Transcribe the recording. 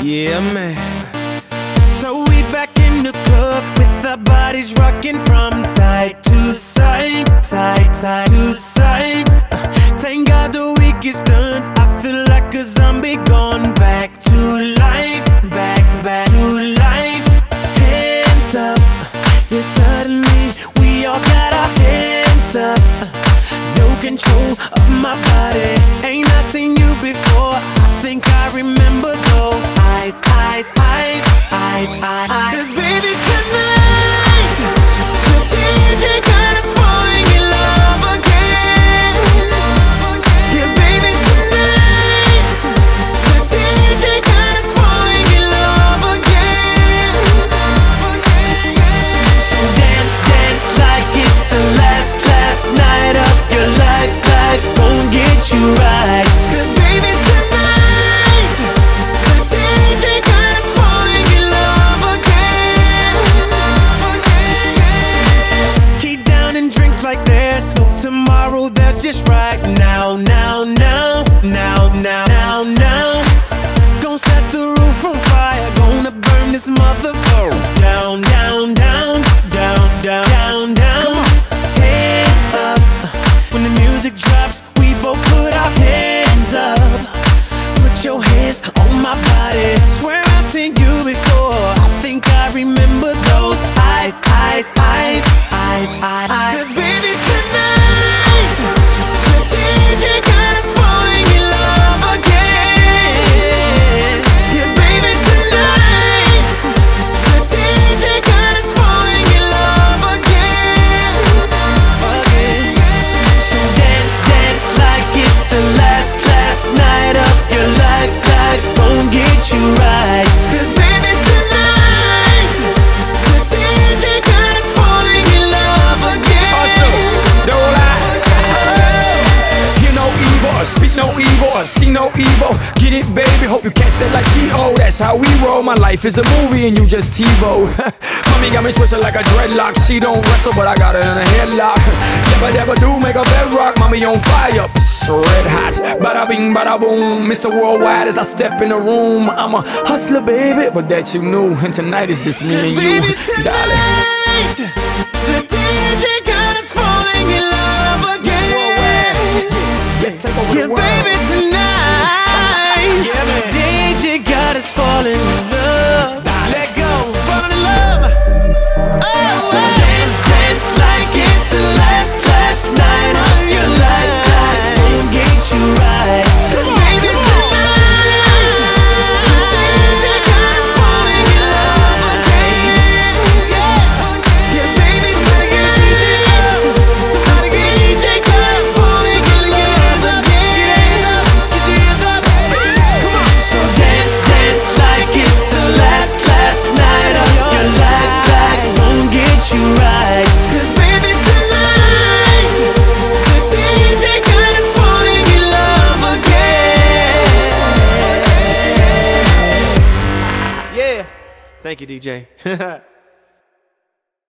Yeah, man. So we back in the club with our bodies rocking from side to side, side to side. Thank God the week is done. I feel like a zombie gone back to life, back to life. Hands up, yeah, suddenly we all got our hands up. No control of my body. Ain't I seen you before? I think I remember those eyes. Cause baby tonight, the DJ got us falling in love again. Yeah, baby tonight, the DJ got us falling in love again. So dance like it's the last night of your life. Life won't get you right. Cause baby tonight, the DJ got us falling in love again. Keep down and drinks like there's no tomorrow. That's just right now. Gonna set the roof on fire. Gonna burn this motherfucker down. Come on, hands up. When the music drops, we both put our hands up. Put your hands on my body. Swear I've seen you before. I think I remember those eyes. Cause baby tonight, the DJ got us falling in love again. Yeah, baby tonight, the DJ got us falling in love again. So dance like it's the last night of your life. Life won't get you right. Cause baby tonight, the DJ got us falling in love again. Awesome, don't lie. Hear no evil, speak no evil, see no evil. Get it, baby, hope you catch that like T.O. That's how we roll. My life is a movie and you just TiVo. Mommy got me twisted like a dreadlock. She don't wrestle, but I got her in a headlock. Never do make a bedrock. Mommy on fire, red hot. Bada bing, bada boom. Mr. Worldwide as I step in the room. I'm a hustler, baby, but that you knew. And tonight is just me and you, darling. The DJ got us falling in love again. Let's take over Yeah, the world. baby tonight, Yeah, man. DJ got us falling in love. Let go, falling in love. Oh, so dance like it's the last night of your life. Life won't get you right. 'Cause baby tonight, the DJ got us falling in love again. Yeah, baby tonight, somebody get DJ got us falling in love again. Get your hands up, come on. So dance like it's the last night of your life. Life won't get you right. 'Cause baby tonight, the DJ got us falling in love again. Yeah, thank you, DJ.